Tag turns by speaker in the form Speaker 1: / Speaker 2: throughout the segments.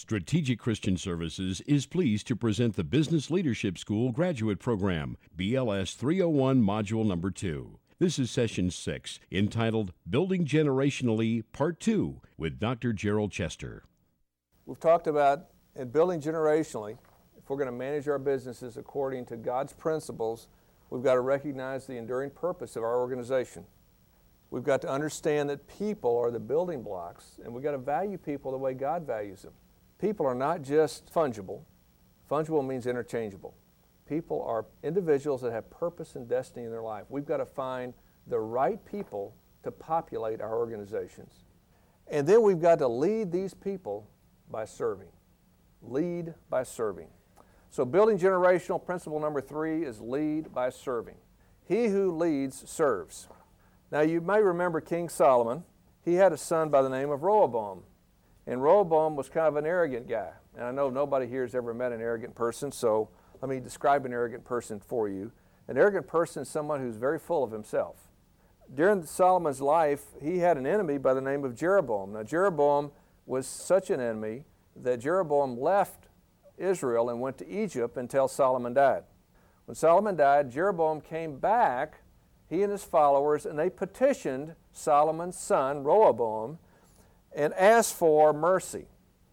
Speaker 1: Strategic Christian Services is pleased to present the Business Leadership School Graduate Program, BLS 301 Module Number 2. This is Session 6, entitled Building Generationally, Part 2, with Dr. Gerald Chester.
Speaker 2: We've talked about in building generationally, if we're going to manage our businesses according to God's principles, we've got to recognize the enduring purpose of our organization. We've got to understand that people are the building blocks, and we've got to value people the way God values them. People are not just fungible. Fungible means interchangeable. People are individuals that have purpose and destiny in their life. We've got to find the right people to populate our organizations. And then we've got to lead these people by serving. Lead by serving. So building generational principle number 3 is lead by serving. He who leads serves. Now you may remember King Solomon. He had a son by the name of Rehoboam. And Rehoboam was kind of an arrogant guy. And I know nobody here has ever met an arrogant person, so let me describe an arrogant person for you. An arrogant person is someone who's very full of himself. During Solomon's life, he had an enemy by the name of Jeroboam. Now Jeroboam was such an enemy that Jeroboam left Israel and went to Egypt until Solomon died. When Solomon died, Jeroboam came back, he and his followers, and they petitioned Solomon's son, Rehoboam, and asked for mercy.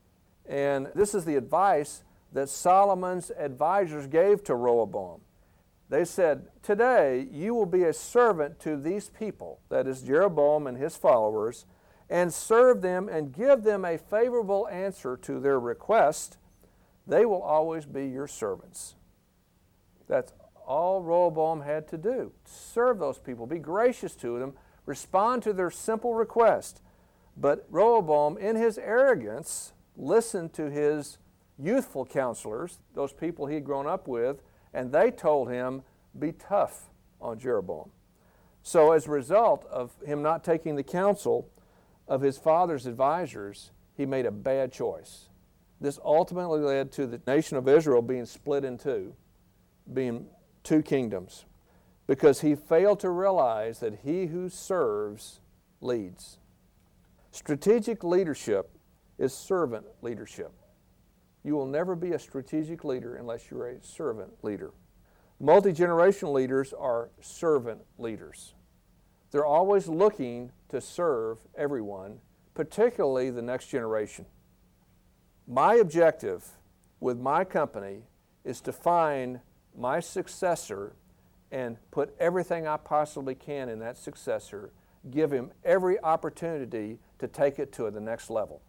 Speaker 2: And this is the advice that Solomon's advisors gave to Rehoboam. They said, today you will be a servant to these people, that is Jeroboam and his followers, and serve them and give them a favorable answer to their request. They will always be your servants. That's all Rehoboam had to do. Serve those people, be gracious to them, respond to their simple request. But Rehoboam, in his arrogance, listened to his youthful counselors, those people he had grown up with, and they told him, be tough on Jeroboam. So as a result of him not taking the counsel of his father's advisors, he made a bad choice. This ultimately led to the nation of Israel being split in two, being two kingdoms, because he failed to realize that he who serves leads. Strategic leadership is servant leadership. You will never be a strategic leader unless you're a servant leader. Multi-generational leaders are servant leaders. They're always looking to serve everyone, particularly the next generation. My objective with my company is to find my successor and put everything I possibly can in that successor, give him every opportunity to take it to the next level.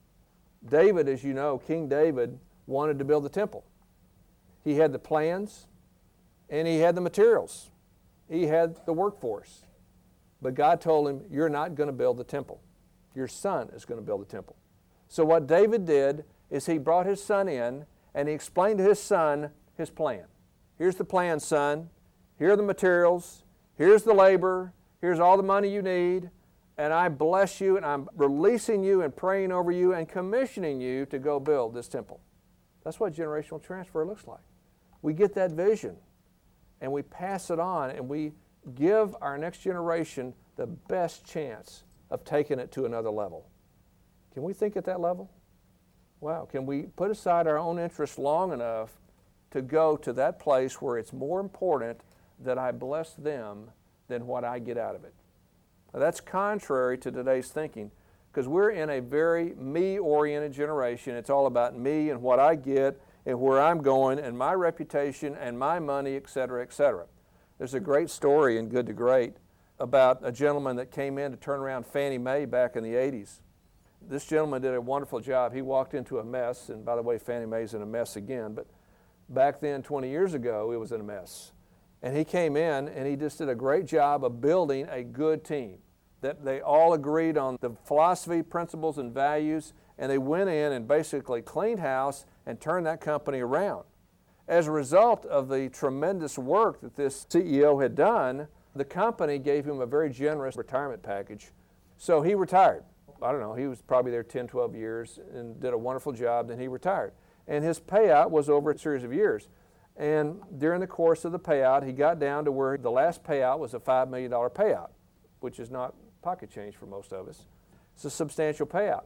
Speaker 2: David, as you know, King David wanted to build the temple. He had the plans and he had the materials. He had the workforce. But God told him, you're not going to build the temple. Your son is going to build the temple. So what David did is he brought his son in and he explained to his son his plan. Here's the plan, son. Here are the materials. Here's the labor. Here's all the money you need. And I bless you, and I'm releasing you and praying over you and commissioning you to go build this temple. That's what generational transfer looks like. We get that vision, and we pass it on, and we give our next generation the best chance of taking it to another level. Can we think at that level? Wow, can we put aside our own interests long enough to go to that place where it's more important that I bless them than what I get out of it? Now, that's contrary to today's thinking, because we're in a very me-oriented generation. It's all about me and what I get and where I'm going and my reputation and my money, et cetera, et cetera. There's a great story in Good to Great about a gentleman that came in to turn around Fannie Mae back in the 80s. This gentleman did a wonderful job. He walked into a mess, and by the way, Fannie Mae's in a mess again, but back then, 20 years ago, it was in a mess. And he came in and he just did a great job of building a good team. That they all agreed on the philosophy, principles, and values, and they went in and basically cleaned house and turned that company around. As a result of the tremendous work that this CEO had done, the company gave him a very generous retirement package. So he retired. I don't know, he was probably there 10, 12 years and did a wonderful job, then he retired. And his payout was over a series of years. And during the course of the payout, he got down to where the last payout was a $5 million payout, which is not pocket change for most of us. It's a substantial payout.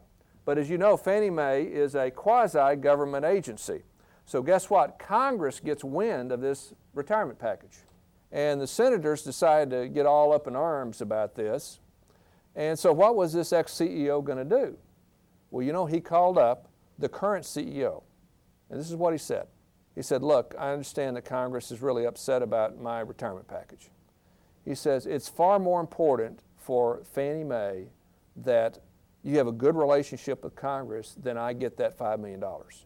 Speaker 2: But as you know, Fannie Mae is a quasi-government agency. So guess what? Congress gets wind of this retirement package. And the senators decided to get all up in arms about this. And so what was this ex-CEO going to do? Well, you know, he called up the current CEO. And this is what he said. He said, look, I understand that Congress is really upset about my retirement package. He says, it's far more important for Fannie Mae that you have a good relationship with Congress than I get that $5 million.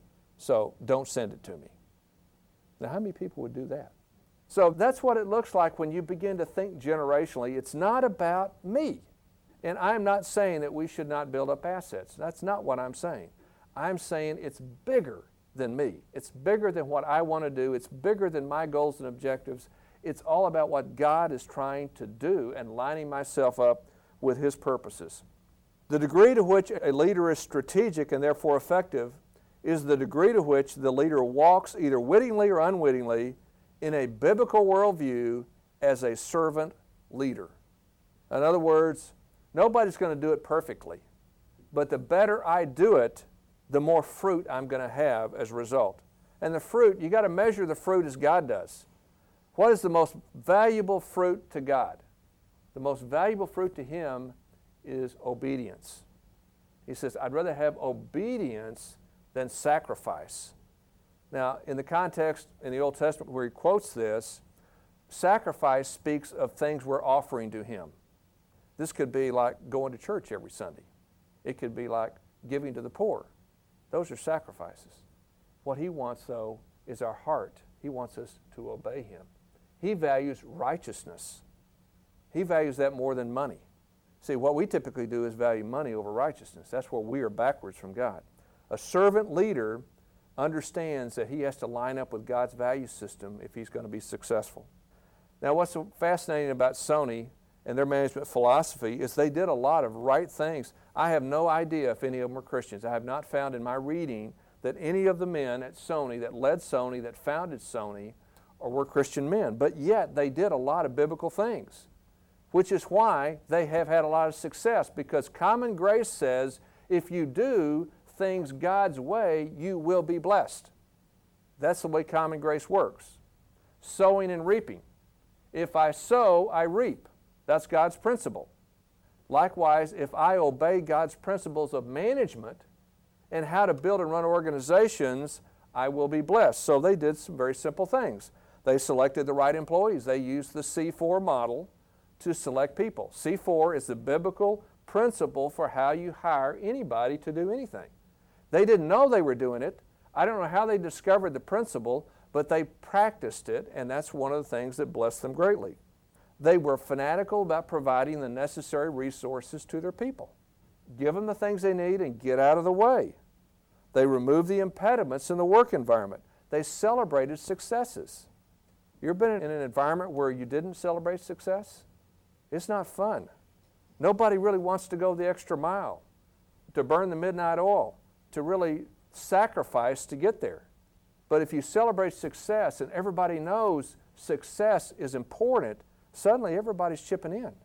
Speaker 2: So don't send it to me. Now, how many people would do that? So that's what it looks like when you begin to think generationally. It's not about me. And I'm not saying that we should not build up assets. That's not what I'm saying. I'm saying it's bigger than me. It's bigger than what I want to do. It's bigger than my goals and objectives. It's all about what God is trying to do and lining myself up with His purposes. The degree to which a leader is strategic and therefore effective is the degree to which the leader walks either wittingly or unwittingly in a biblical worldview as a servant leader. In other words, nobody's going to do it perfectly, but the better I do it, the more fruit I'm going to have as a result. And the fruit, you got to measure the fruit as God does. What is the most valuable fruit to God? The most valuable fruit to Him is obedience. He says, I'd rather have obedience than sacrifice. Now, in the context in the Old Testament where he quotes this, sacrifice speaks of things we're offering to Him. This could be like going to church every Sunday. It could be like giving to the poor. Those are sacrifices. What He wants, though, is our heart. He wants us to obey Him. He values righteousness. He values that more than money. See, what we typically do is value money over righteousness. That's where we are backwards from God. A servant leader understands that he has to line up with God's value system if he's going to be successful. Now, what's so fascinating about Sony and their management philosophy is they did a lot of right things. I have no idea if any of them were Christians. I have not found in my reading that any of the men at Sony that led Sony, that founded Sony, or were Christian men. But yet they did a lot of biblical things, which is why they have had a lot of success, because common grace says if you do things God's way, you will be blessed. That's the way common grace works. Sowing and reaping. If I sow, I reap. That's God's principle. Likewise, if I obey God's principles of management and how to build and run organizations, I will be blessed. So they did some very simple things. They selected the right employees. They used the C4 model to select people. C4 is the biblical principle for how you hire anybody to do anything. They didn't know they were doing it. I don't know how they discovered the principle, but they practiced it, and that's one of the things that blessed them greatly. They were fanatical about providing the necessary resources to their people. Give them the things they need and get out of the way. They removed the impediments in the work environment. They celebrated successes. You ever been in an environment where you didn't celebrate success? It's not fun. Nobody really wants to go the extra mile, to burn the midnight oil, to really sacrifice to get there. But if you celebrate success and everybody knows success is important, suddenly everybody's chipping in.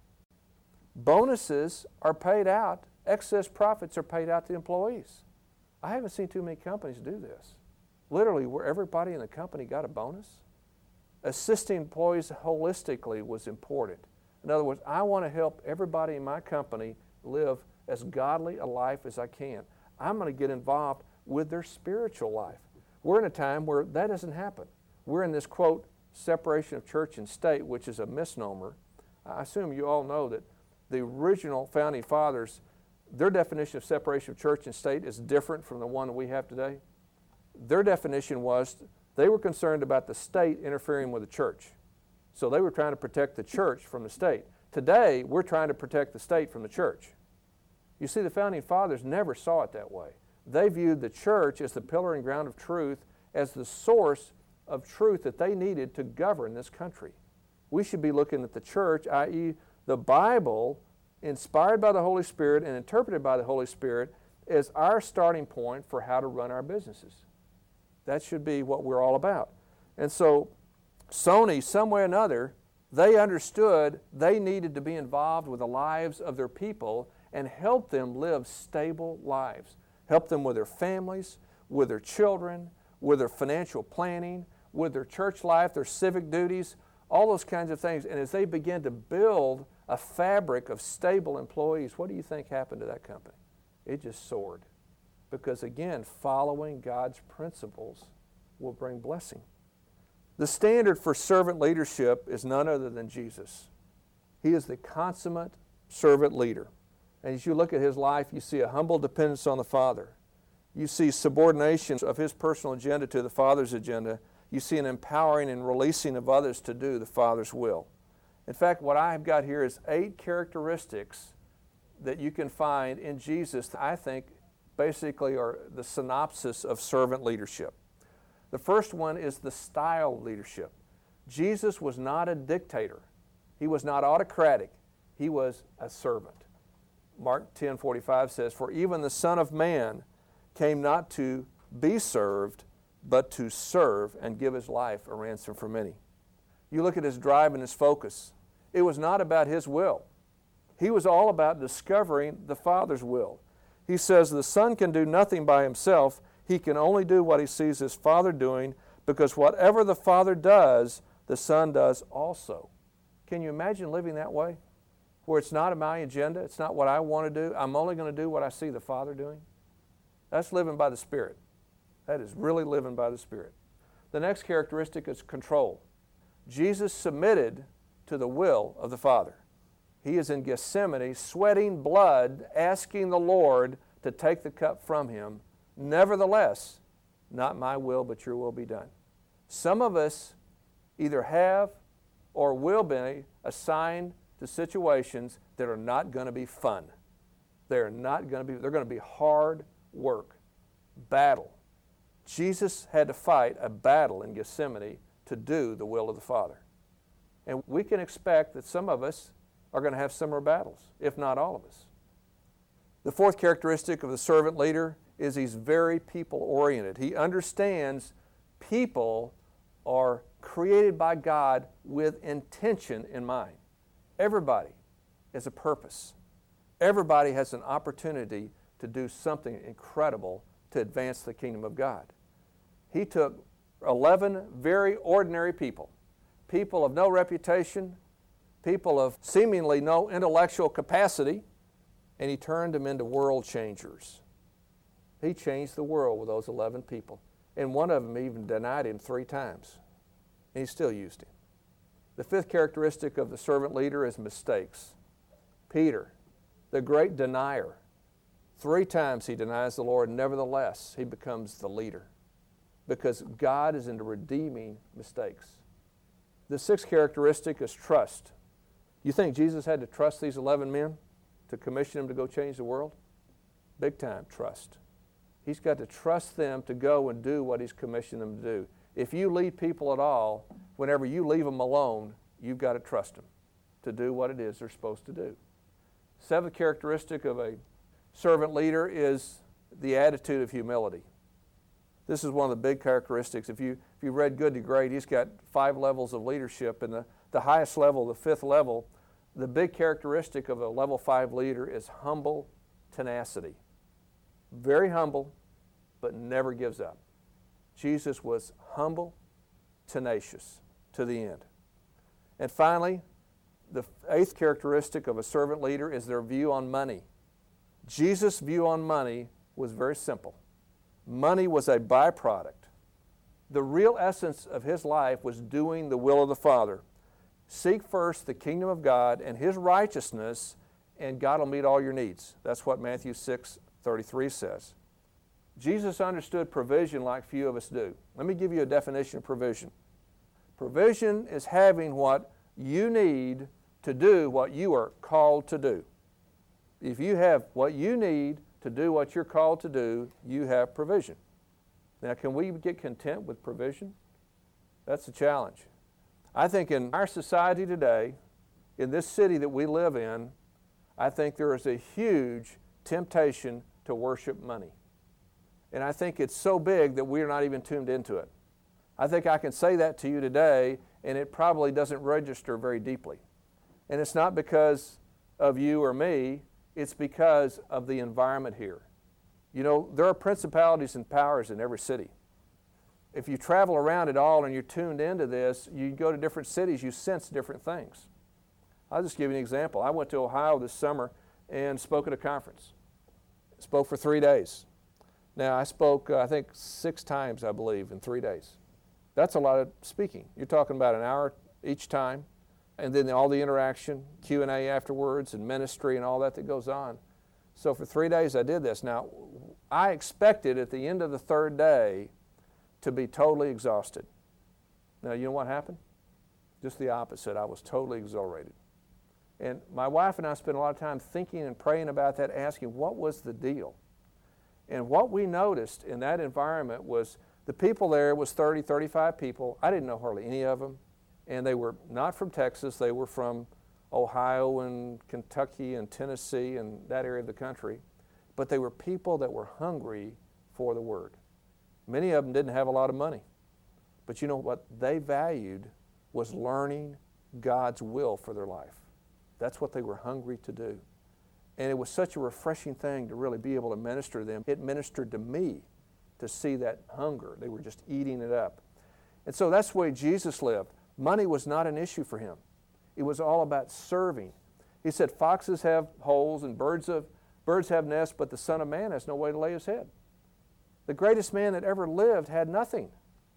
Speaker 2: Bonuses are paid out, excess profits are paid out to employees. I haven't seen too many companies do this. Literally, where everybody in the company got a bonus. Assisting employees holistically was important. In other words, I want to help everybody in my company live as godly a life as I can. I'm going to get involved with their spiritual life. We're in a time where that doesn't happen. We're in this, quote, separation of church and state, which is a misnomer. I assume you all know that the original founding fathers, their definition of separation of church and state is different from the one that we have today. Their definition was they were concerned about the state interfering with the church. So they were trying to protect the church from the state. Today, we're trying to protect the state from the church. You see, the founding fathers never saw it that way. They viewed the church as the pillar and ground of truth, as the source of truth that they needed to govern this country. We should be looking at the church, i.e. the Bible, inspired by the Holy Spirit and interpreted by the Holy Spirit, as our starting point for how to run our businesses. That should be what we're all about. And so Sony, some way or another, they understood they needed to be involved with the lives of their people and help them live stable lives. help them with their families, with their children, with their financial planning, with their church life, their civic duties, all those kinds of things. And as they begin to build a fabric of stable employees, what do you think happened to that company? It just soared. Because again, following God's principles will bring blessing. The standard for servant leadership is none other than Jesus. He is the consummate servant leader. And as you look at his life, you see a humble dependence on the Father. You see subordination of his personal agenda to the Father's agenda. You see an empowering and releasing of others to do the Father's will. In fact, what I've got here is 8 characteristics that you can find in Jesus that I think basically are the synopsis of servant leadership. The first one is the style of leadership. Jesus was not a dictator. He was not autocratic. He was a servant. Mark 10:45 says, "For even the Son of Man came not to be served, but to serve and give his life a ransom for many." You look at his drive and his focus. It was not about his will. He was all about discovering the Father's will. He says the Son can do nothing by himself. He can only do what he sees his Father doing, because whatever the Father does, the Son does also. Can you imagine living that way? Where it's not my agenda, it's not what I want to do, I'm only going to do what I see the Father doing? That's living by the Spirit. That is really living by the Spirit. The next characteristic is control. Jesus submitted to the will of the Father. He is in Gethsemane, sweating blood, asking the Lord to take the cup from him. Nevertheless, not my will, but your will be done. Some of us either have or will be assigned to situations that are not going to be fun. They're going to be hard work, battle. Jesus had to fight a battle in Gethsemane to do the will of the Father. And we can expect that some of us are going to have similar battles, if not all of us. The fourth characteristic of the servant leader is he's very people-oriented. He understands people are created by God with intention in mind. Everybody has a purpose. Everybody has an opportunity to do something incredible to advance the kingdom of God. He took 11 very ordinary people, people of no reputation, people of seemingly no intellectual capacity, and he turned them into world changers. He changed the world with those 11 people. And one of them even denied him 3 times. And he still used him. The fifth characteristic of the servant leader is mistakes. Peter, the great denier, 3 times he denies the Lord. Nevertheless, he becomes the leader because God is into redeeming mistakes. The sixth characteristic is trust. You think Jesus had to trust these 11 men to commission them to go change the world? Big time trust. He's got to trust them to go and do what he's commissioned them to do. If you lead people at all, whenever you leave them alone, you've got to trust them to do what it is they're supposed to do. Seventh characteristic of a servant leader is the attitude of humility. This is one of the big characteristics. If you read Good to Great, he's got 5 levels of leadership, and the highest level, the 5th level, the big characteristic of a level 5 leader is humble tenacity. Very humble, but never gives up. Jesus was humble, tenacious to the end. And finally, the 8th characteristic of a servant leader is their view on money. Jesus' view on money was very simple. Money was a byproduct. The real essence of his life was doing the will of the Father. Seek first the kingdom of God and his righteousness, and God will meet all your needs. That's what Matthew 6:33 says. Jesus understood provision like few of us do. Let me give you a definition of provision. Provision is having what you need to do what you are called to do. If you have what you need to do what you're called to do, you have provision. Now, can we get content with provision? That's a challenge. I think in our society today, in this city that we live in, I think there is a huge temptation to worship money. And I think it's so big that we're not even tuned into it. I think I can say that to you today, and it probably doesn't register very deeply. And it's not because of you or me, it's because of the environment here. You know, there are principalities and powers in every city. If you travel around at all and you're tuned into this, you go to different cities, you sense different things. I'll just give you an example. I went to Ohio this summer and spoke at a conference. Spoke for 3 days. Now, I spoke, I think, 6 times, I believe, in 3 days. That's a lot of speaking. You're talking about an hour each time, and then all the interaction, Q&A afterwards, and ministry and all that goes on. So for 3 days I did this. Now, I expected at the end of the 3rd day to be totally exhausted. Now, you know what happened? Just the opposite. I was totally exhilarated. And my wife and I spent a lot of time thinking and praying about that, asking what was the deal. And what we noticed in that environment was the people there was 30, 35 people. I didn't know hardly any of them. And they were not from Texas. They were from Ohio and Kentucky and Tennessee and that area of the country. But they were people that were hungry for the Word. Many of them didn't have a lot of money. But you know what they valued was learning God's will for their life. That's what they were hungry to do. And it was such a refreshing thing to really be able to minister to them. It ministered to me to see that hunger. They were just eating it up. And so that's the way Jesus lived. Money was not an issue for him. It was all about serving. He said, foxes have holes and birds have nests, but the Son of Man has no way to lay his head. The greatest man that ever lived had nothing.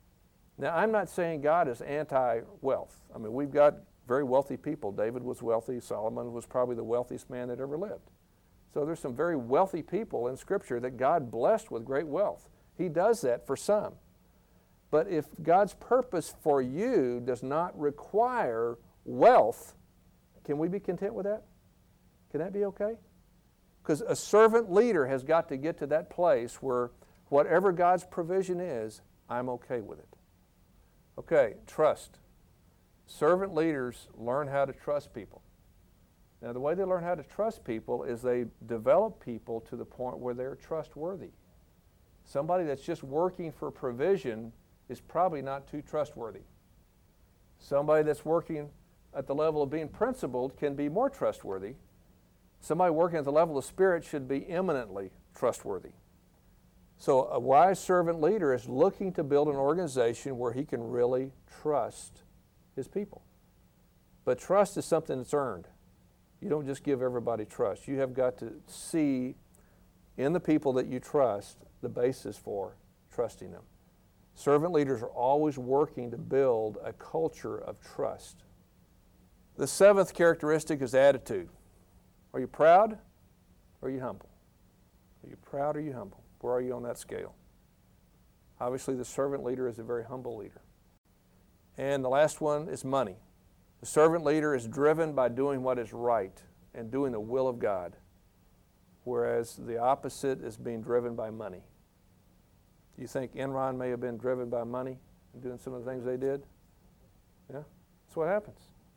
Speaker 2: Now, I'm not saying God is anti-wealth. I mean, we've got very wealthy people. David was wealthy. Solomon was probably the wealthiest man that ever lived. So there's some very wealthy people in Scripture that God blessed with great wealth. He does that for some. But if God's purpose for you does not require wealth, can we be content with that? Can that be okay? Because a servant leader has got to get to that place where whatever God's provision is, I'm okay with it. Okay, trust. Servant leaders learn how to trust people. Now, the way they learn how to trust people is they develop people to the point where they're trustworthy. Somebody that's just working for provision is probably not too trustworthy. Somebody that's working at the level of being principled can be more trustworthy. Somebody working at the level of spirit should be eminently trustworthy. So a wise servant leader is looking to build an organization where he can really trust his people. But trust is something that's earned. You don't just give everybody trust. You have got to see in the people that you trust the basis for trusting them. Servant leaders are always working to build a culture of trust. The 7th characteristic is attitude. Are you proud or are you humble? Are you proud or are you humble? Where are you on that scale? Obviously, the servant leader is a very humble leader. And the last one is money. The servant leader is driven by doing what is right and doing the will of God, whereas the opposite is being driven by money. Do you think Enron may have been driven by money and doing some of the things they did? Yeah, that's what happens.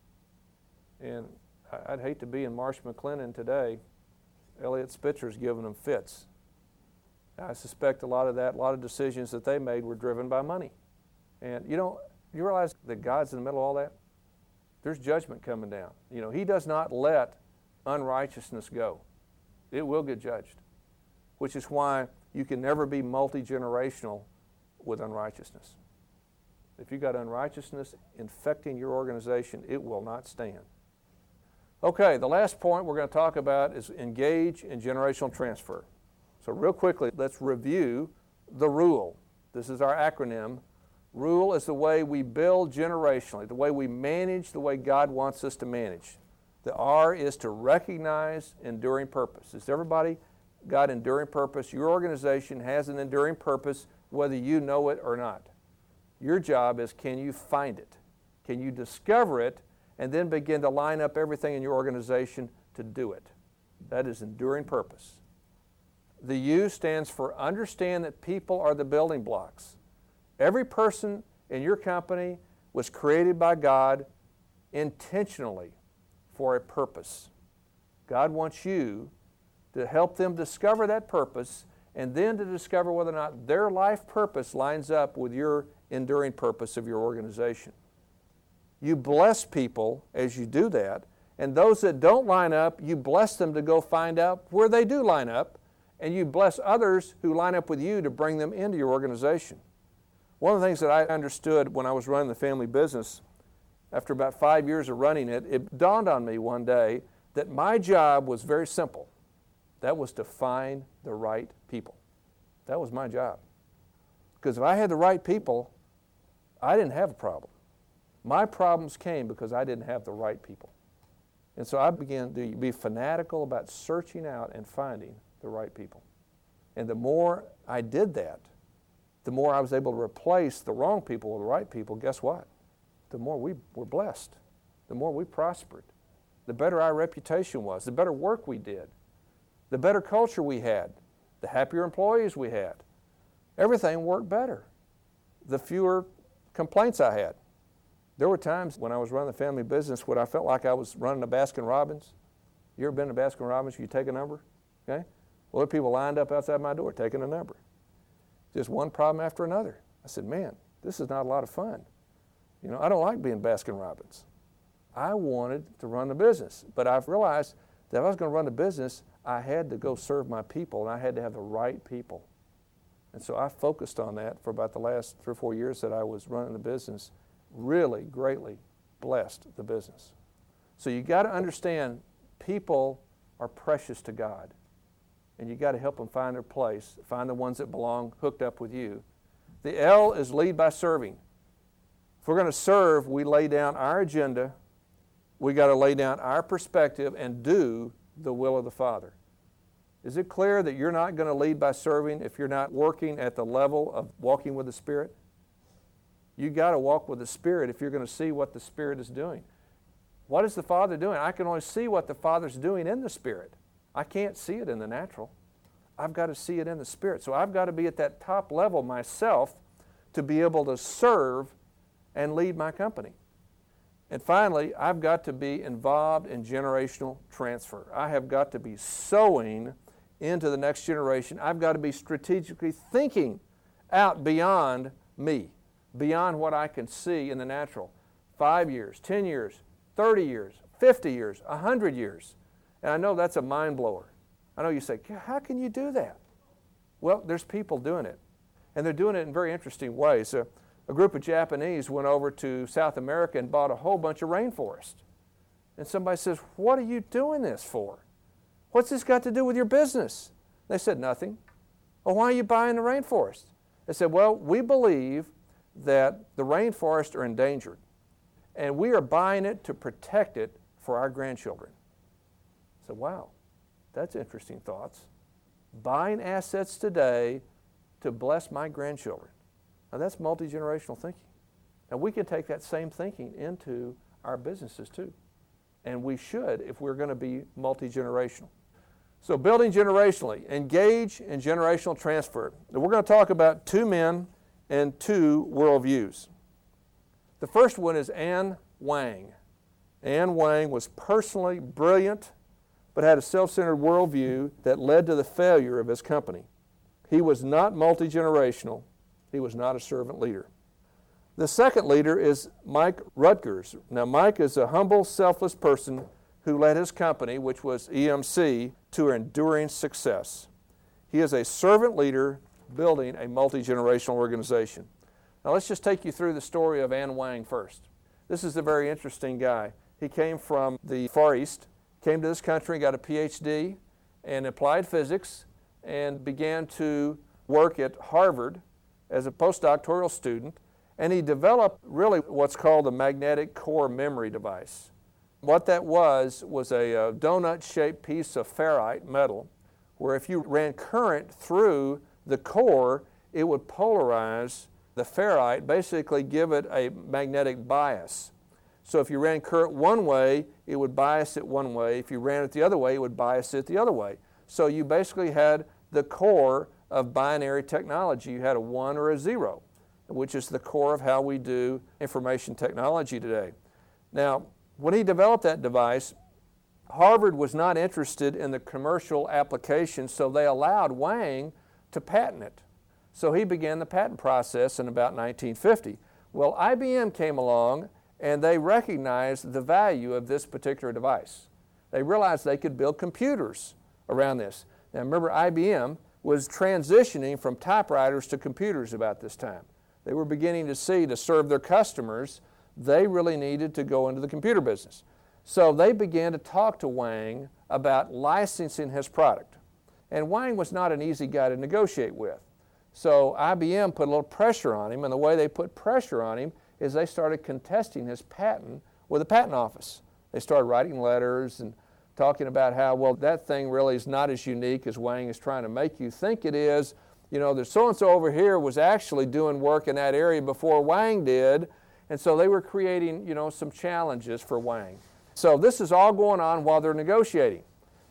Speaker 2: And I'd hate to be in Marsh McLennan today. Elliot Spitzer's giving them fits. I suspect a lot of decisions that they made were driven by money. And you realize that God's in the middle of all that? There's judgment coming down. He does not let unrighteousness go. It will get judged, which is why you can never be multi-generational with unrighteousness. If you've got unrighteousness infecting your organization, it will not stand. Okay, the last point we're going to talk about is engage in generational transfer. So real quickly, let's review the RULE. This is our acronym. RULE is the way we build generationally, the way we manage, the way God wants us to manage. The R is to recognize enduring purpose. Has everybody got enduring purpose? Your organization has an enduring purpose, whether you know it or not. Your job is, can you find it? Can you discover it and then begin to line up everything in your organization to do it? That is enduring purpose. The U stands for understand that people are the building blocks. Every person in your company was created by God intentionally for a purpose. God wants you to help them discover that purpose and then to discover whether or not their life purpose lines up with your enduring purpose of your organization. You bless people as you do that, and those that don't line up, you bless them to go find out where they do line up and you bless others who line up with you to bring them into your organization. One of the things that I understood when I was running the family business, after about 5 years of running it, it dawned on me one day that my job was very simple. That was to find the right people. That was my job. Because if I had the right people, I didn't have a problem. My problems came because I didn't have the right people. And so I began to be fanatical about searching out and finding the right people. And the more I did that, the more I was able to replace the wrong people with the right people. Guess what? The more we were blessed, the more we prospered, the better our reputation was, the better work we did, the better culture we had, the happier employees we had. Everything worked better. The fewer complaints I had. There were times when I was running the family business when I felt like I was running a Baskin-Robbins. You ever been to Baskin-Robbins? You take a number, okay? Well, there were people lined up outside my door taking a number. Just one problem after another. I said, man, this is not a lot of fun. You know, I don't like being Baskin-Robbins. I wanted to run the business, but I've realized that if I was going to run the business, I had to go serve my people, and I had to have the right people. And so I focused on that for about the last 3 or 4 years that I was running the business. Really greatly blessed the business. So you got to understand people are precious to God, and you got to help them find their place, find the ones that belong hooked up with you. The L is lead by serving. If we're going to serve, we lay down our agenda, we got to lay down our perspective and do the will of the Father. Is it clear that you're not going to lead by serving if you're not working at the level of walking with the Spirit? You got to walk with the Spirit if you're going to see what the Spirit is doing. What is the Father doing? I can only see what the Father's doing in the Spirit. I can't see it in the natural. I've got to see it in the Spirit. So I've got to be at that top level myself to be able to serve and lead my company. And finally, I've got to be involved in generational transfer. I have got to be sowing into the next generation. I've got to be strategically thinking out beyond me, beyond what I can see in the natural. 5 years, 10 years, 30 years, 50 years, 100 years. And I know that's a mind blower. I know you say, how can you do that? Well, there's people doing it. And they're doing it in very interesting ways. A group of Japanese went over to South America and bought a whole bunch of rainforest. And somebody says, what are you doing this for? What's this got to do with your business? They said, nothing. Well, why are you buying the rainforest? They said, well, we believe that the rainforests are endangered, and we are buying it to protect it for our grandchildren. I said, wow, that's interesting thoughts. Buying assets today to bless my grandchildren. Now that's multi-generational thinking. Now we can take that same thinking into our businesses too. And we should if we're going to be multi-generational. So building generationally, engage in generational transfer. Now we're going to talk about 2 men and 2 worldviews. The first one is An Wang. An Wang was personally brilliant, but had a self-centered worldview that led to the failure of his company. He was not multi-generational. He was not a servant leader. The second leader is Mike Rutgers. Now, Mike is a humble, selfless person who led his company, which was EMC, to enduring success. He is a servant leader building a multi-generational organization. Now, let's just take you through the story of An Wang first. This is a very interesting guy. He came from the Far East, came to this country, got a PhD in applied physics, and began to work at Harvard as a postdoctoral student, and he developed really what's called a magnetic core memory device. What that was a donut-shaped piece of ferrite metal, where if you ran current through the core, it would polarize the ferrite, basically give it a magnetic bias. So if you ran current one way, it would bias it one way. If you ran it the other way, it would bias it the other way. So you basically had the core of binary technology. You had a 1 or a 0, which is the core of how we do information technology today. Now, when he developed that device, Harvard was not interested in the commercial application, so they allowed Wang to patent it. So he began the patent process in about 1950. Well, IBM came along and they recognized the value of this particular device. They realized they could build computers around this. Now remember, IBM was transitioning from typewriters to computers about this time. They were beginning to see, to serve their customers, they really needed to go into the computer business. So they began to talk to Wang about licensing his product. And Wang was not an easy guy to negotiate with. So IBM put a little pressure on him, and the way they put pressure on him is they started contesting his patent with the patent office. They started writing letters and talking about how, well, that thing really is not as unique as Wang is trying to make you think it is. You know, there's so-and-so over here was actually doing work in that area before Wang did. And so they were creating, you know, some challenges for Wang. So this is all going on while they're negotiating.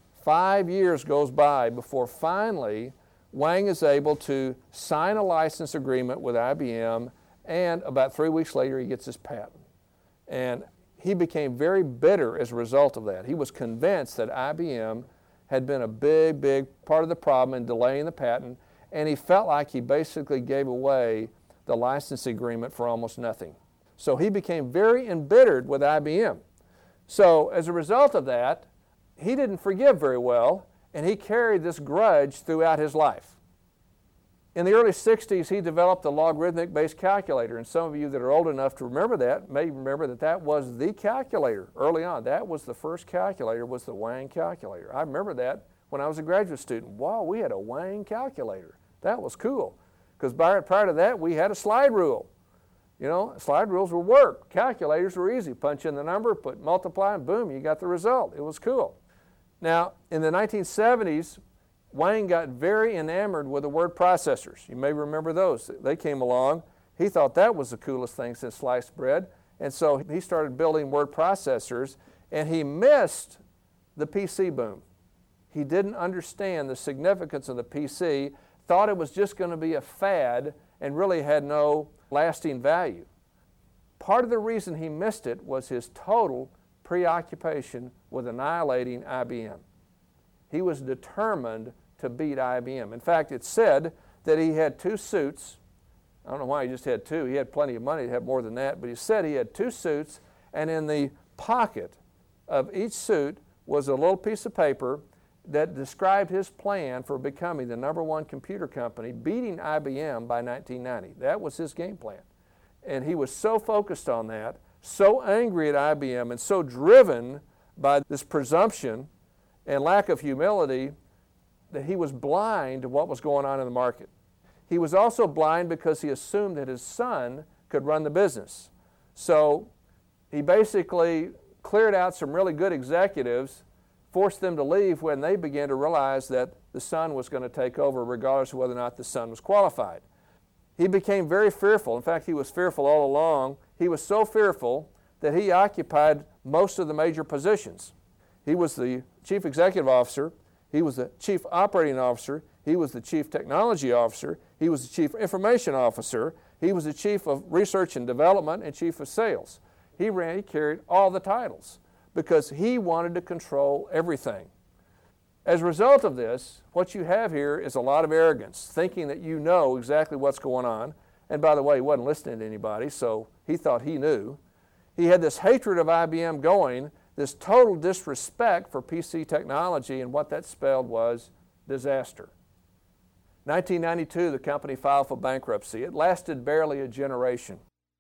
Speaker 2: 5 years goes by before finally Wang is able to sign a license agreement with IBM, and about 3 weeks later he gets his patent. And he became very bitter as a result of that. He was convinced that IBM had been a big, big part of the problem in delaying the patent, and he felt like he basically gave away the license agreement for almost nothing. So he became very embittered with IBM. So as a result of that, he didn't forgive very well, and he carried this grudge throughout his life. In the early 60s, he developed the logarithmic-based calculator, and some of you that are old enough to remember that may remember that that was the calculator early on. That was the first calculator, was the Wang calculator. I remember that when I was a graduate student. Wow, we had a Wang calculator. That was cool, because prior to that, we had a slide rule. You know, slide rules would work. Calculators were easy. Punch in the number, multiply, and boom, you got the result. It was cool. Now, in the 1970s, Wang got very enamored with the word processors. You may remember those. They came along. He thought that was the coolest thing since sliced bread, and so he started building word processors, and he missed the PC boom. He didn't understand the significance of the PC, thought it was just going to be a fad, and really had no lasting value. Part of the reason he missed it was his total preoccupation with annihilating IBM. He was determined to beat IBM. In fact, it's said that he had 2 suits. I don't know why he just had 2. He had plenty of money to have more than that, but he said he had 2 suits, and in the pocket of each suit was a little piece of paper that described his plan for becoming the #1 computer company, beating IBM by 1990. That was his game plan. And he was so focused on that, so angry at IBM, and so driven by this presumption and lack of humility that he was blind to what was going on in the market. He was also blind because he assumed that his son could run the business. So he basically cleared out some really good executives, forced them to leave when they began to realize that the son was going to take over regardless of whether or not the son was qualified. He became very fearful. In fact, he was fearful all along. He was so fearful that he occupied most of the major positions. He was the chief executive officer, he was the chief operating officer, he was the chief technology officer, he was the chief information officer, he was the chief of research and development and chief of sales. He carried all the titles because he wanted to control everything. As a result of this, what you have here is a lot of arrogance, thinking that you know exactly what's going on. And by the way, he wasn't listening to anybody, so he thought he knew. He had this hatred of IBM going, this total disrespect for PC technology, and what that spelled was disaster. 1992, the company filed for bankruptcy. It lasted barely a generation.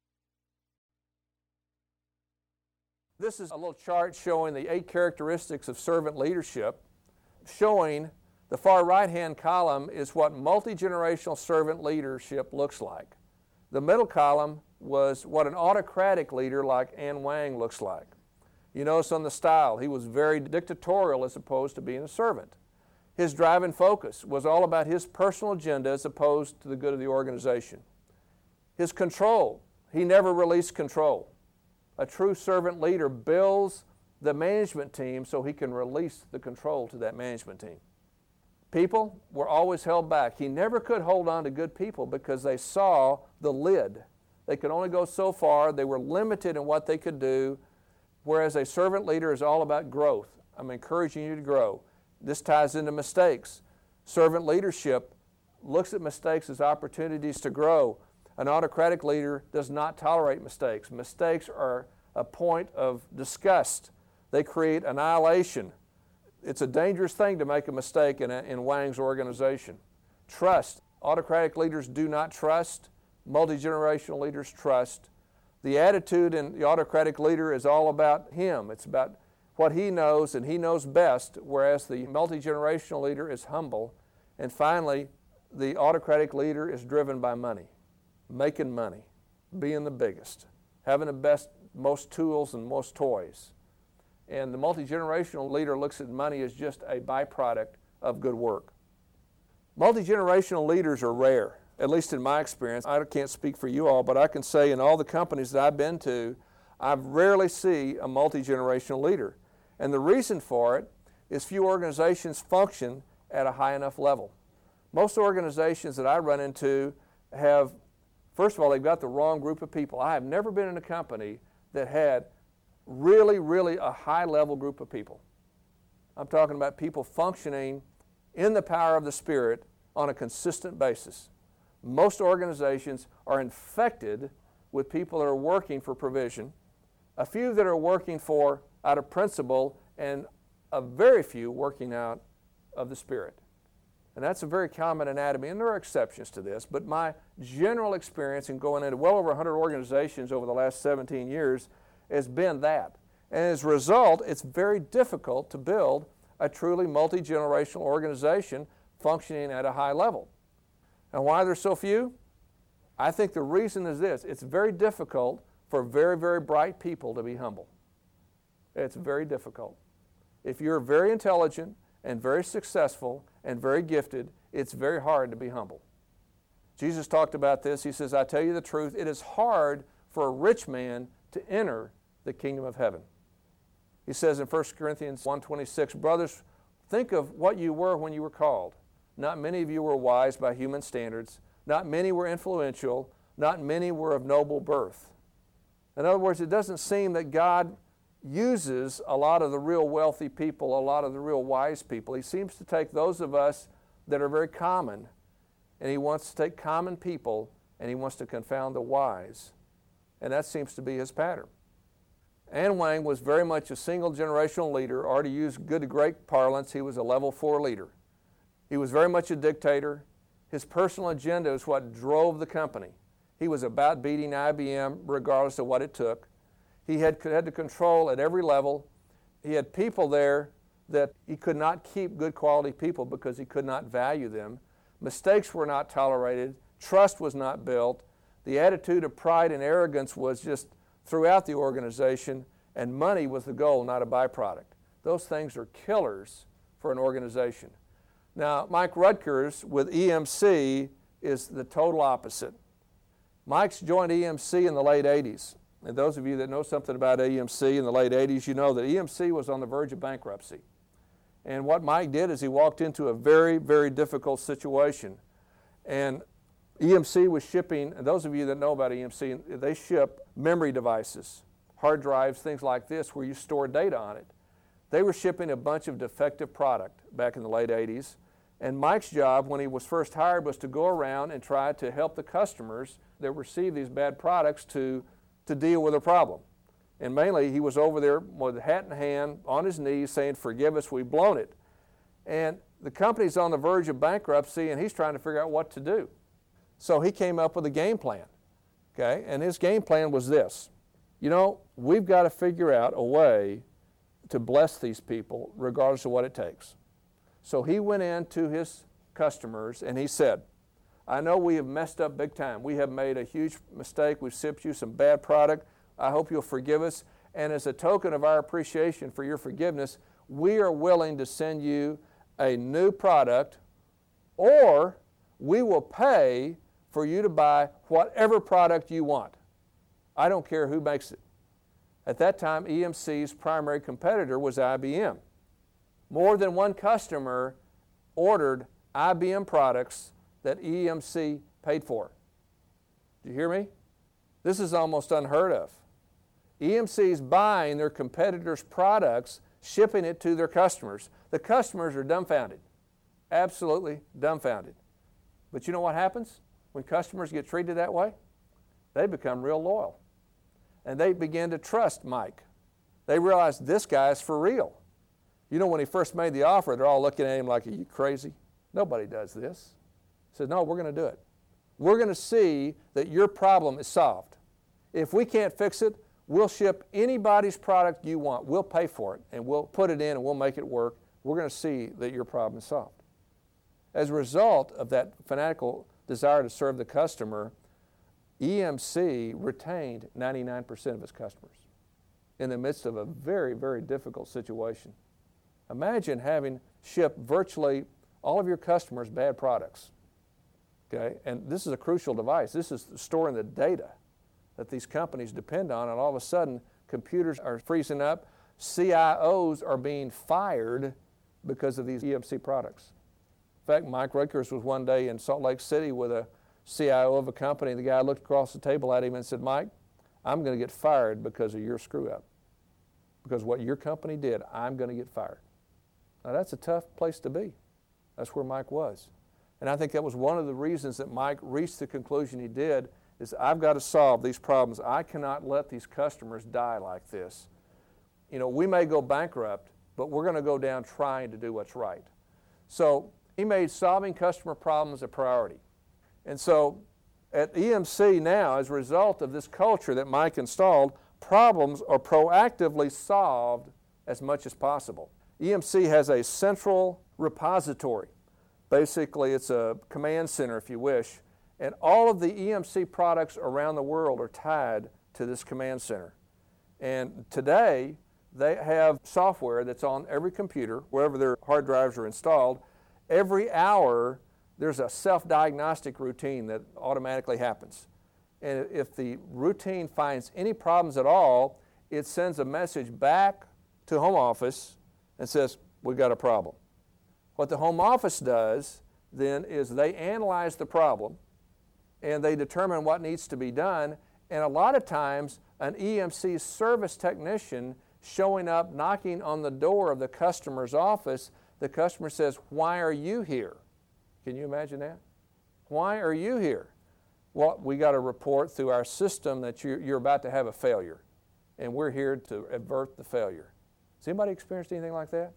Speaker 2: This is a little chart showing the 8 characteristics of servant leadership, showing the far right-hand column is what multi-generational servant leadership looks like. The middle column was what an autocratic leader like An Wang looks like. You notice on the style, he was very dictatorial as opposed to being a servant. His drive and focus was all about his personal agenda as opposed to the good of the organization. His control, he never released control. A true servant leader builds the management team so he can release the control to that management team. People were always held back. He never could hold on to good people because they saw the lid. They could only go so far. They were limited in what they could do, whereas a servant leader is all about growth. I'm encouraging you to grow. This ties into mistakes. Servant leadership looks at mistakes as opportunities to grow. An autocratic leader does not tolerate mistakes. Mistakes are a point of disgust. They create annihilation. It's a dangerous thing to make a mistake in Wang's organization. Trust. Autocratic leaders do not trust. Multi-generational leaders trust. The attitude in the autocratic leader is all about him. It's about what he knows, and he knows best, whereas the multi-generational leader is humble. And finally, the autocratic leader is driven by money, making money, being the biggest, having the best, most tools and most toys. And the multi-generational leader looks at money as just a byproduct of good work. Multi-generational leaders are rare, at least in my experience. I can't speak for you all, but I can say in all the companies that I've been to, I rarely see a multi-generational leader. And the reason for it is few organizations function at a high enough level. Most organizations that I run into have, first of all, they've got the wrong group of people. I have never been in a company that had really a high-level group of people. I'm talking about people functioning in the power of the Spirit on a consistent basis. Most organizations are infected with people that are working for provision, a few that are working out of principle, and a very few working out of the Spirit. And that's a very common anatomy, and there are exceptions to this, but my general experience in going into well over 100 organizations over the last 17 years has been that. And as a result, it's very difficult to build a truly multi-generational organization functioning at a high level. And why there's so few? I think the reason is this. It's very difficult for very bright people to be humble. It's very difficult. If you're very intelligent and very successful and very gifted, it's very hard to be humble. Jesus talked about this. He says, I tell you the truth, it is hard for a rich man to enter the kingdom of heaven. He says in 1 Corinthians 1:26, brothers, think of what you were when you were called. Not many of you were wise by human standards. Not many were influential. Not many were of noble birth. In other words, it doesn't seem that God uses a lot of the real wealthy people, a lot of the real wise people. He seems to take those of us that are very common, and He wants to take common people, and He wants to confound the wise. And that seems to be His pattern. An Wang was very much a single generational leader, or to use good to great parlance, he was a level 4 leader. He was very much a dictator. His personal agenda is what drove the company. He was about beating IBM regardless of what it took. He had to control at every level. He had people there that he could not keep good quality people because he could not value them. Mistakes were not tolerated. Trust was not built. The attitude of pride and arrogance was just throughout the organization, and money was the goal, not a byproduct. Those things are killers for an organization. Now, Mike Rutgers with EMC is the total opposite. Mike's joined EMC in the late 80s. And those of you that know something about EMC in the late 80s, you know that EMC was on the verge of bankruptcy. And what Mike did is he walked into a very difficult situation. And EMC was shipping, and those of you that know about EMC, they ship memory devices, hard drives, things like this, where you store data on it. They were shipping a bunch of defective product back in the late 80s. And Mike's job when he was first hired was to go around and try to help the customers that receive these bad products to deal with the problem. And mainly he was over there with a hat in hand, on his knees, saying, forgive us, we've blown it. And the company's on the verge of bankruptcy, and he's trying to figure out what to do. So he came up with a game plan, okay? And his game plan was this. You know, we've got to figure out a way to bless these people regardless of what it takes. So he went in to his customers and he said, I know we have messed up big time. We have made a huge mistake. We've shipped you some bad product. I hope you'll forgive us. And as a token of our appreciation for your forgiveness, we are willing to send you a new product, or we will pay for you to buy whatever product you want. I don't care who makes it. At that time, EMC's primary competitor was IBM. More than one customer ordered IBM products that EMC paid for. Do you hear me? This is almost unheard of. EMC's buying their competitors' products, shipping it to their customers. The customers are dumbfounded, absolutely dumbfounded. But you know what happens when customers get treated that way? They become real loyal. And they begin to trust Mike. They realize this guy is for real. You know, when he first made the offer, they're all looking at him like, are you crazy? Nobody does this. He said, no, we're going to do it. We're going to see that your problem is solved. If we can't fix it, we'll ship anybody's product you want. We'll pay for it, and we'll put it in, and we'll make it work. We're going to see that your problem is solved. As a result of that fanatical desire to serve the customer, EMC retained 99% of its customers in the midst of a very, very difficult situation. Imagine having shipped virtually all of your customers bad products. Okay? And this is a crucial device. This is storing the data that these companies depend on, and all of a sudden computers are freezing up. CIOs are being fired because of these EMC products. In fact, Mike Rickers was one day in Salt Lake City with a CIO of a company. The guy looked across the table at him and said, Mike, I'm going to get fired because of your screw-up. Because what your company did, I'm going to get fired. Now, that's a tough place to be. That's where Mike was. And I think that was one of the reasons that Mike reached the conclusion he did, is I've got to solve these problems. I cannot let these customers die like this. You know, we may go bankrupt, but we're going to go down trying to do what's right. So he made solving customer problems a priority. And so at EMC now, as a result of this culture that Mike installed, problems are proactively solved as much as possible. EMC has a central repository. Basically, it's a command center, if you wish, and all of the EMC products around the world are tied to this command center. And today, they have software that's on every computer, wherever their hard drives are installed. Every hour, there's a self-diagnostic routine that automatically happens. And if the routine finds any problems at all, it sends a message back to home office and says, we've got a problem. What the home office does then is they analyze the problem and they determine what needs to be done. And a lot of times, an EMC service technician showing up, knocking on the door of the customer's office, the customer says, why are you here? Can you imagine that? Why are you here? Well, we got a report through our system that you're about to have a failure, and we're here to avert the failure. Has anybody experienced anything like that?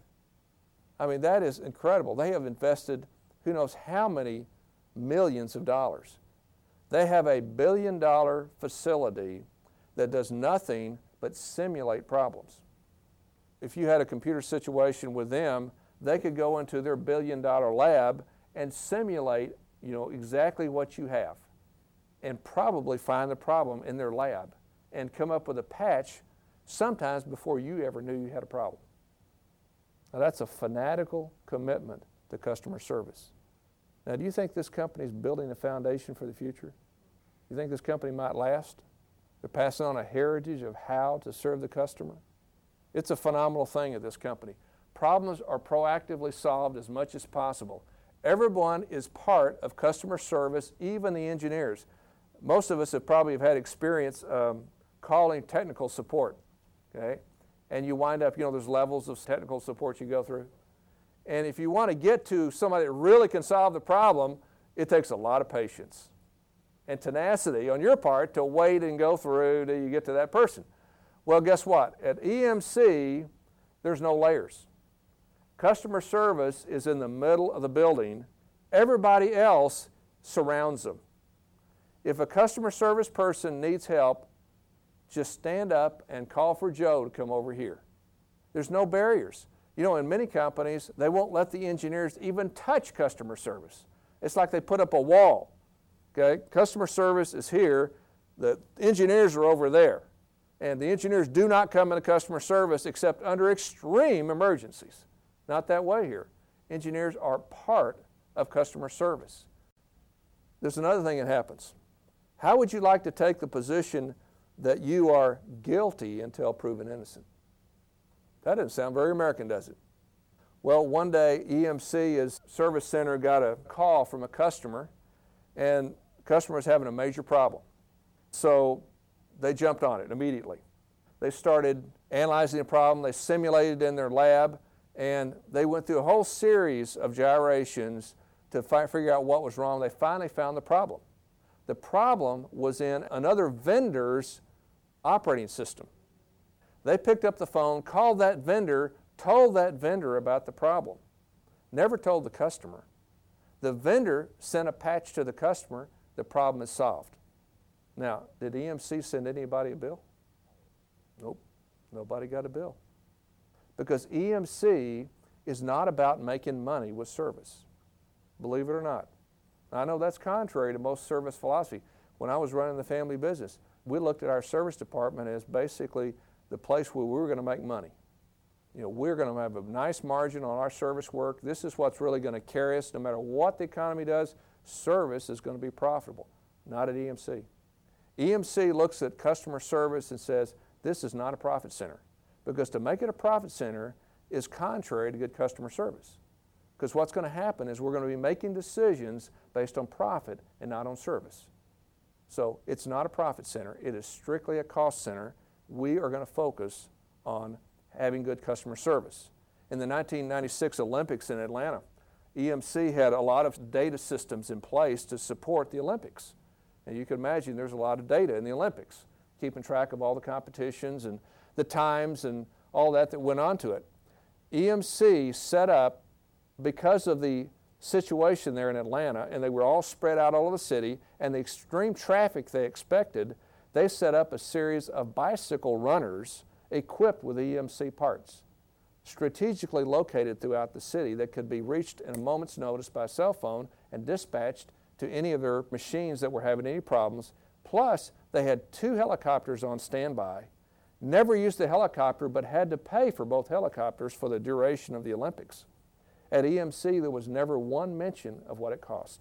Speaker 2: I mean, that is incredible. They have invested who knows how many millions of dollars. They have a $1 billion facility that does nothing but simulate problems. If you had a computer situation with them, they could go into their $1 billion lab and simulate, exactly what you have, and probably find the problem in their lab and come up with a patch sometimes before you ever knew you had a problem. Now, that's a fanatical commitment to customer service. Now, do you think this company is building a foundation for the future? You think this company might last? They're passing on a heritage of how to serve the customer. It's a phenomenal thing at this company. Problems are proactively solved as much as possible. Everyone is part of customer service, even the engineers. Most of us have probably had experience calling technical support, okay? And you wind up, there's levels of technical support you go through. And if you want to get to somebody that really can solve the problem, it takes a lot of patience and tenacity on your part to wait and go through till you get to that person. Well, guess what? At EMC, there's no layers. Customer service is in the middle of the building. Everybody else surrounds them. If a customer service person needs help, just stand up and call for Joe to come over here. There's no barriers. In many companies, they won't let the engineers even touch customer service. It's like they put up a wall. Okay? Customer service is here. The engineers are over there. And the engineers do not come into customer service except under extreme emergencies. Not that way here. Engineers are part of customer service. There's another thing that happens. How would you like to take the position that you are guilty until proven innocent? That doesn't sound very American, does it? Well, one day EMC's service center got a call from a customer, and the customer was having a major problem. So they jumped on it immediately. They started analyzing the problem. They simulated in their lab, and they went through a whole series of gyrations to figure out what was wrong. They finally found the problem. The problem was in another vendor's operating system. They picked up the phone, called that vendor, told that vendor about the problem, never told the customer. The vendor sent a patch to the customer, the problem is solved. Now, did EMC send anybody a bill? Nope, nobody got a bill. Because EMC is not about making money with service, believe it or not. I know that's contrary to most service philosophy. When I was running the family business, we looked at our service department as basically the place where we were going to make money. You know, we're going to have a nice margin on our service work. This is what's really going to carry us no matter what the economy does. Service is going to be profitable, not at EMC. EMC looks at customer service and says, this is not a profit center. Because to make it a profit center is contrary to good customer service. Because what's going to happen is we're going to be making decisions based on profit and not on service. So it's not a profit center. It is strictly a cost center. We are going to focus on having good customer service. In the 1996 Olympics in Atlanta, EMC had a lot of data systems in place to support the Olympics. And you can imagine there's a lot of data in the Olympics, keeping track of all the competitions and the times and all that went on to it. EMC set up, because of the situation there in Atlanta, and they were all spread out all over the city, and the extreme traffic they expected, they set up a series of bicycle runners equipped with EMC parts, strategically located throughout the city that could be reached in a moment's notice by cell phone and dispatched to any of their machines that were having any problems. Plus, they had 2 helicopters on standby, never used the helicopter, but had to pay for both helicopters for the duration of the Olympics. At EMC, there was never one mention of what it cost.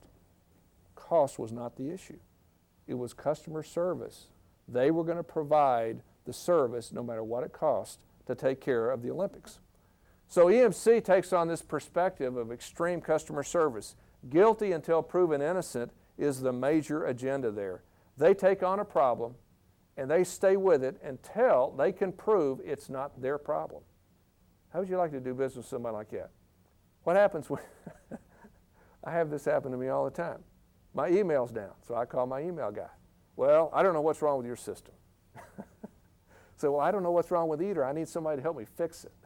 Speaker 2: Cost was not the issue. It was customer service. They were going to provide the service no matter what it cost to take care of the Olympics. So EMC takes on this perspective of extreme customer service. Guilty until proven innocent is the major agenda there. They take on a problem and they stay with it until they can prove it's not their problem. How would you like to do business with somebody like that? What happens when I have this happen to me all the time? My email's down, so I call my email guy. Well, I don't know what's wrong with your system. So, well, I don't know what's wrong with either. I need somebody to help me fix it.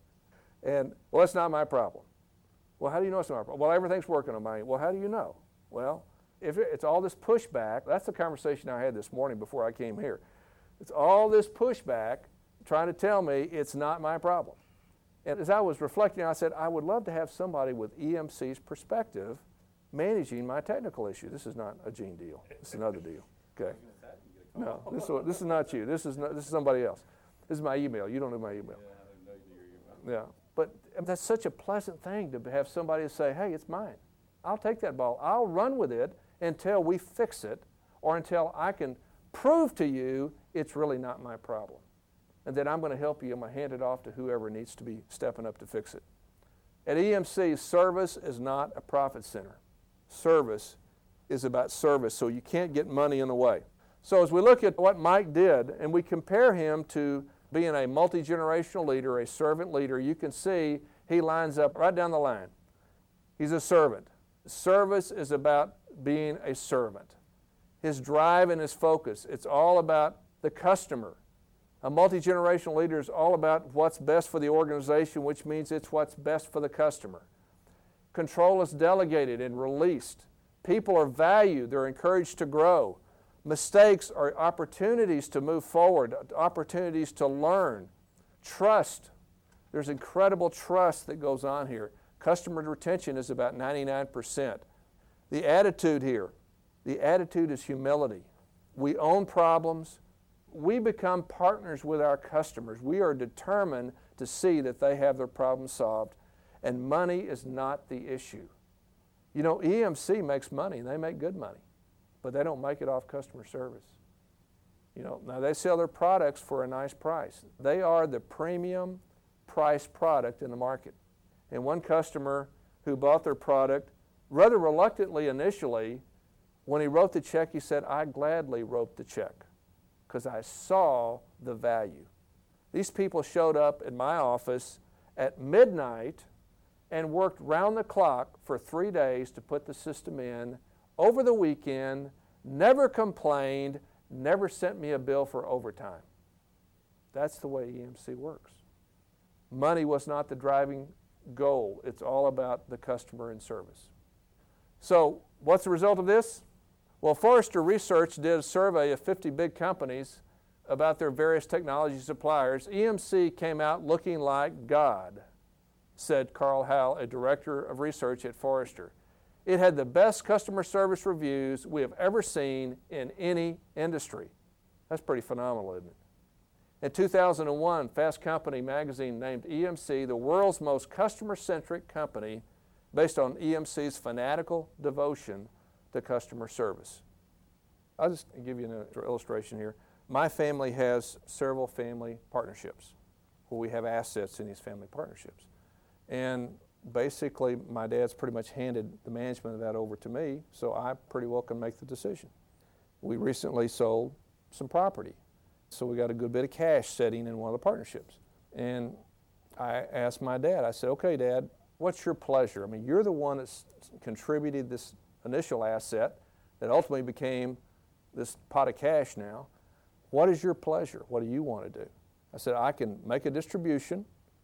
Speaker 2: And, well, it's not my problem. Well, how do you know it's not my problem? Well, everything's working on mine. Well, how do you know? Well, if it's all this pushback, that's the conversation I had this morning before I came here. It's all this pushback trying to tell me it's not my problem. And as I was reflecting, I said, I would love to have somebody with EMC's perspective managing my technical issue. This is not a Gene deal. This is another deal. Okay. No, this is not you. This is somebody else. This is my email. You don't know my email. Yeah. But that's such a pleasant thing to have somebody say, hey, it's mine. I'll take that ball. I'll run with it until we fix it or until I can prove to you it's really not my problem. And then I'm going to help you. I'm going to hand it off to whoever needs to be stepping up to fix it. At EMC, service is not a profit center. Service is about service, so you can't get money in the way. So as we look at what Mike did and we compare him to being a multi-generational leader, a servant leader, you can see he lines up right down the line. He's a servant. Service is about being a servant. His drive and his focus, it's all about the customer. A multi-generational leader is all about what's best for the organization, which means it's what's best for the customer. Control is delegated and released. People are valued. They're encouraged to grow. Mistakes are opportunities to move forward, opportunities to learn. Trust. There's incredible trust that goes on here. Customer retention is about 99%. The attitude here, the attitude is humility. We own problems. We become partners with our customers. We are determined to see that they have their problems solved, and money is not the issue. You know, EMC makes money, and they make good money, but they don't make it off customer service. You know, now they sell their products for a nice price. They are the premium price product in the market. And one customer who bought their product rather reluctantly initially, when he wrote the check, he said, I gladly wrote the check because I saw the value. These people showed up in my office at midnight and worked round the clock for 3 days to put the system in over the weekend, never complained, never sent me a bill for overtime. That's the way EMC works. Money was not the driving goal. It's all about the customer and service. So what's the result of this? Well, Forrester Research did a survey of 50 big companies about their various technology suppliers. EMC came out looking like God, said Carl Howell, a director of research at Forrester. It had the best customer service reviews we have ever seen in any industry. That's pretty phenomenal, isn't it? In 2001, Fast Company magazine named EMC the world's most customer-centric company based on EMC's fanatical devotion to customer service. I'll just give you an illustration here. My family has several family partnerships where we have assets in these family partnerships. And basically, my dad's pretty much handed the management of that over to me, so I pretty well can make the decision. We recently sold some property, so we got a good bit of cash sitting in one of the partnerships. And I asked my dad, I said, okay, Dad, what's your pleasure? I mean, you're the one that's contributed this initial asset that ultimately became this pot of cash now. What is your pleasure? What do you want to do? I said, I can make a distribution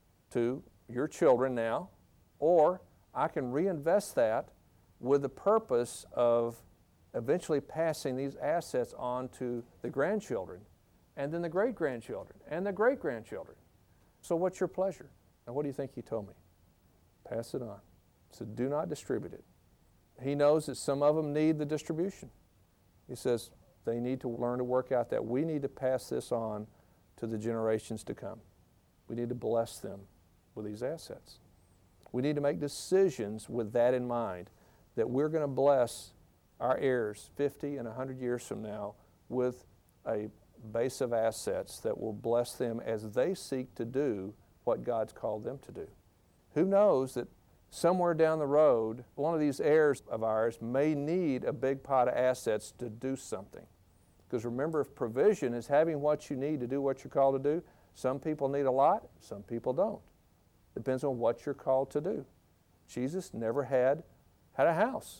Speaker 2: to your children now, or I can reinvest that with the purpose of eventually passing these assets on to the grandchildren, and then the great-grandchildren, and the great-grandchildren. So what's your pleasure? And what do you think he told me? Pass it on. He said, do not distribute it. He knows that some of them need the distribution. He says, they need to learn to work out that we need to pass this on to the generations to come. We need to bless them with these assets. We need to make decisions with that in mind, that we're going to bless our heirs 50 and 100 years from now with a base of assets that will bless them as they seek to do what God's called them to do. Who knows that somewhere down the road, one of these heirs of ours may need a big pot of assets to do something. Because remember, if provision is having what you need to do what you're called to do, some people need a lot, some people don't. Depends on what you're called to do. Jesus never had a house.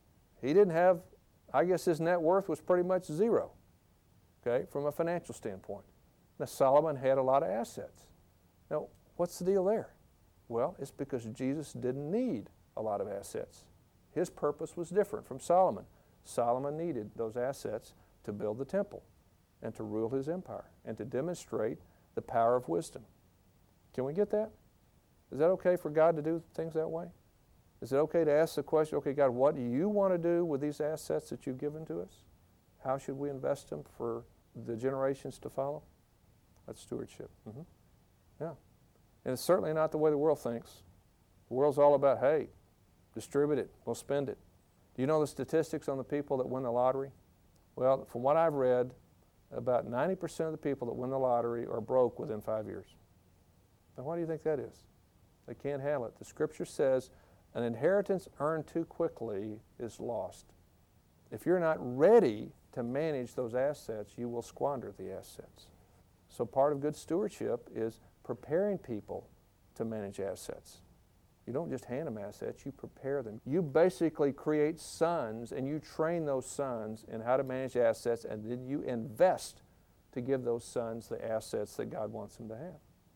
Speaker 2: He didn't have, I guess his net worth was pretty much zero, okay, from a financial standpoint. Now, Solomon had a lot of assets. Now, what's the deal there? Well, it's because Jesus didn't need a lot of assets. His purpose was different from Solomon. Solomon needed those assets to build the temple and to rule his empire and to demonstrate the power of wisdom. Can we get that? Is that okay for God to do things that way? Is it okay to ask the question, okay, God, what do you want to do with these assets that you've given to us? How should we invest them for the generations to follow? That's stewardship. Yeah. And it's certainly not the way the world thinks. The world's all about, hey, distribute it, we'll spend it. Do you know the statistics on the people that win the lottery? Well, from what I've read, about 90% of the people that win the lottery are broke within 5 years. Now, why do you think that is? They can't handle it. The Scripture says an inheritance earned too quickly is lost. If you're not ready to manage those assets, you will squander the assets. So part of good stewardship is preparing people to manage assets. You don't just hand them assets, you prepare them. You basically create sons and you train those sons in how to manage assets, and then you invest to give those sons the assets that God wants them to have.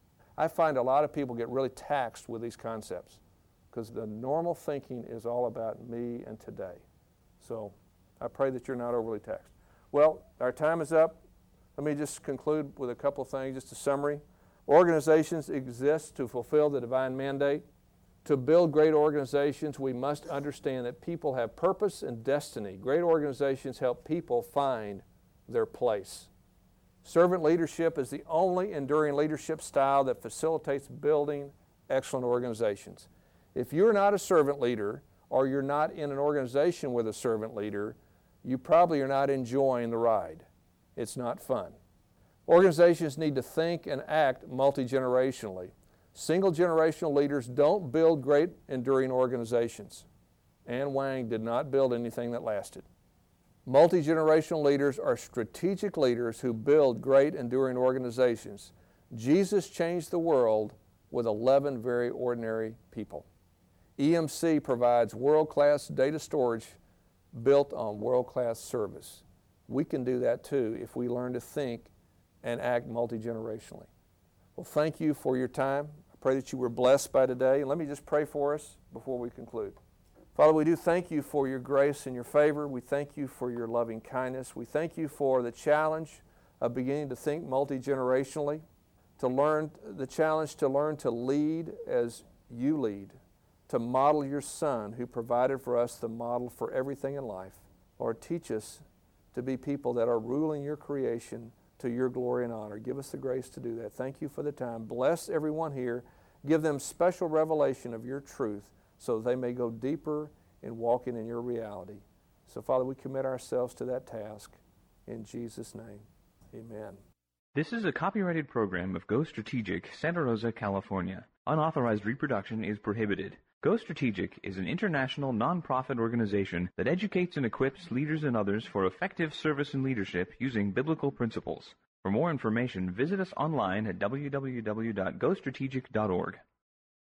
Speaker 2: I find a lot of people get really taxed with these concepts because the normal thinking is all about me and today. So I pray that you're not overly taxed. Well, our time is up. Let me just conclude with a couple things, just a summary. Organizations exist to fulfill the divine mandate. To build great organizations, we must understand that people have purpose and destiny. Great organizations help people find their place. Servant leadership is the only enduring leadership style that facilitates building excellent organizations. If you're not a servant leader, or you're not in an organization with a servant leader, you probably are not enjoying the ride. It's not fun. Organizations need to think and act multi-generationally. Single-generational leaders don't build great, enduring organizations. Anne Wang did not build anything that lasted. Multi-generational leaders are strategic leaders who build great, enduring organizations. Jesus changed the world with 11 very ordinary people. EMC provides world-class data storage built on world-class service. We can do that too if we learn to think and act multi-generationally. Well, thank you for your time. Pray that you were blessed by today. And let me just pray for us before we conclude. Father, we do thank you for your grace and your favor. We thank you for your loving kindness. We thank you for the challenge of beginning to think multi-generationally, to learn to lead as you lead, to model your Son who provided for us the model for everything in life. Lord, teach us to be people that are ruling your creation to your glory and honor. Give us the grace to do that. Thank you for the time. Bless everyone here. Give them special revelation of your truth so they may go deeper in walking in your reality. So, Father, we commit ourselves to that task. In Jesus' name, amen.
Speaker 3: This is a copyrighted program of Go Strategic, Santa Rosa, California. Unauthorized reproduction is prohibited. Go Strategic is an international non-profit organization that educates and equips leaders and others for effective service and leadership using biblical principles. For more information, visit us online at www.gostrategic.org.